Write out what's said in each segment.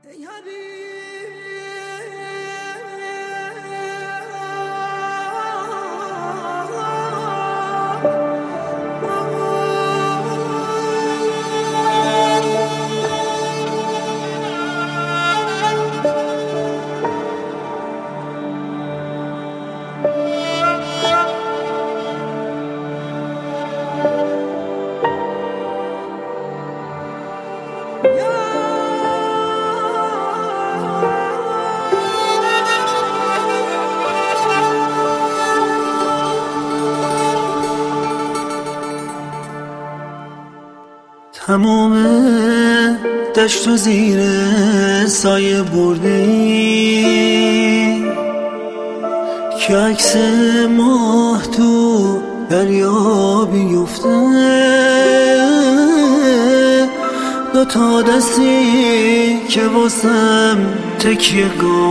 تمام دشت و زیر سایه بردی که عکس ماه تو دریا بیفته، دوتا دستی که واسم تکیه گاه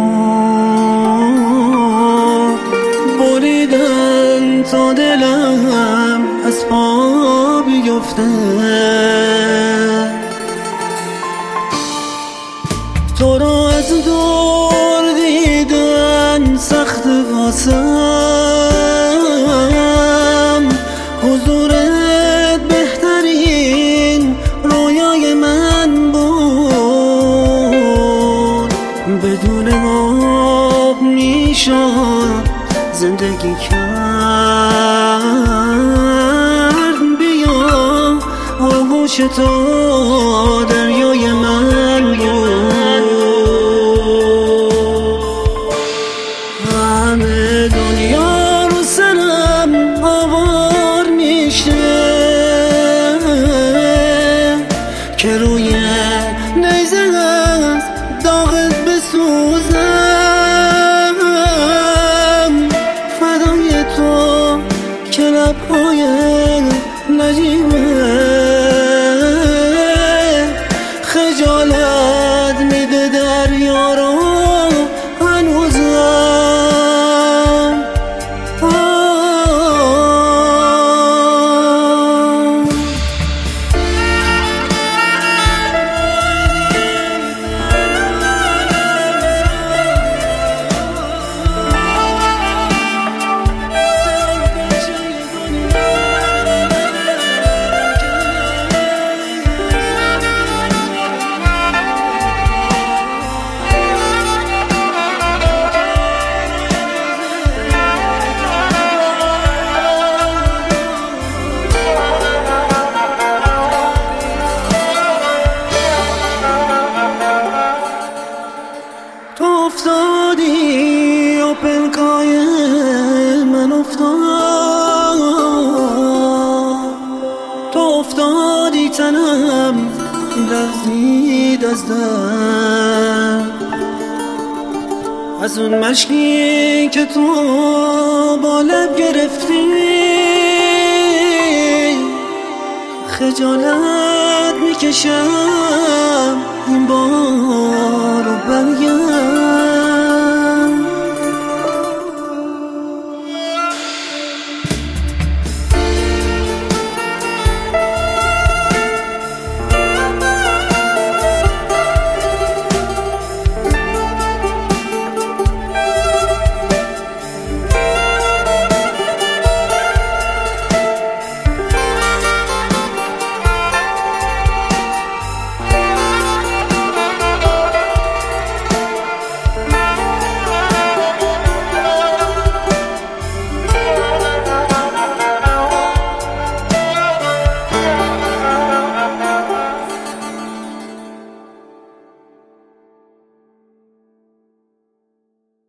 بریدن تا دلم از پا بیفته. تو را از دور دیدن سخت واسم، حضورت بهترین رویای من بود. بدون آب میشد زندگی کرد، بیا آغوش تو دریای من بود. همه دنیا رو سرم آوار میشه که روی نیزه از داغت بسوزم، فدای تو که لبهای نجیبه خجالت میده دریا رو هنوزم. تو افتادی و پلکای من افتاد، تو افتادی تنم لرزید از درد، از اون مشکی که تو با لب گرفتی خجالت میکشم این بارو برگرد.